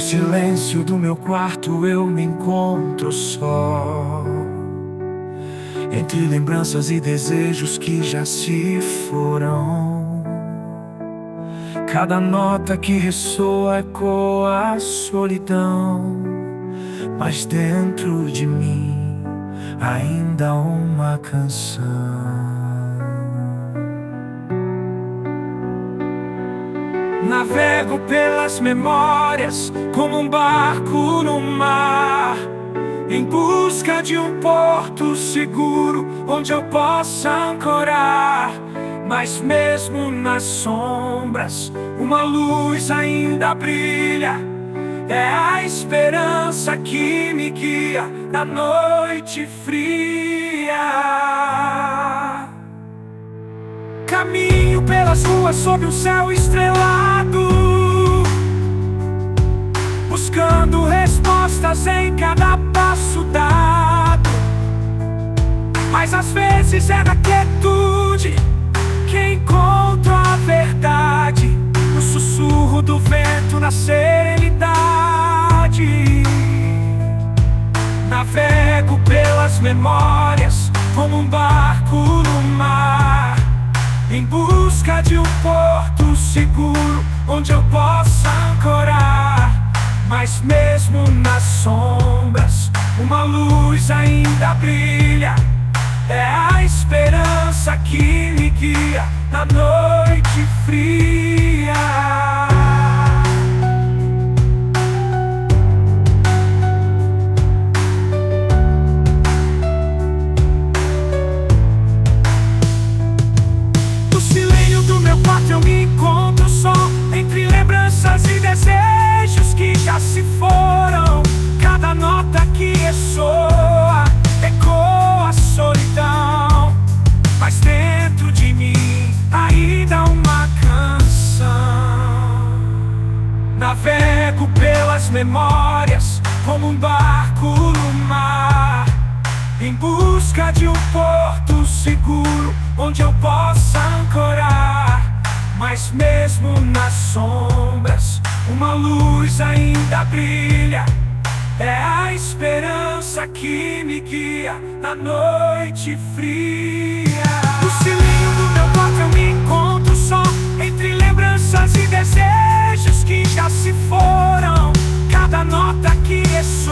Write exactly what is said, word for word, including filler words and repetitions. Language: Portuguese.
silêncio do meu quarto eu me encontro só, entre lembranças e desejos que já se foram. Cada nota que ressoa ecoa a solidão, mas dentro de mim ainda há uma canção. Navego pelas memórias como um barco no mar, em busca de um porto seguro onde eu possa ancorar. Mas mesmo nas sombras, uma luz ainda brilha. É a esperança que me guia na noite fria. Caminho pelas ruas sob um céu estrelado, buscando respostas em cada passo dado. Mas às vezes é na quietude que encontro a verdade, no sussurro do vento, na serenidade. Navego pelas memórias como um barco no mar, em busca de um porto seguro onde eu possa ancorar. Mas mesmo nas sombras, uma luz ainda brilha. É a esperança que me guia na noite fria. No silêncio do meu quarto eu me encontro só, entre lembranças e desejos que já se foram. Cada nota que ressoa ecoa a solidão, mas dentro de mim ainda há uma canção. Navego pelas memórias como um barco no mar, em busca de um porto seguro onde eu possa ancorar. Mas mesmo nas sombras, uma luz ainda brilha. É a esperança que me guia na noite fria. No silêncio do meu quarto eu me encontro só, entre lembranças e desejos que já se foram. Cada nota que ressoa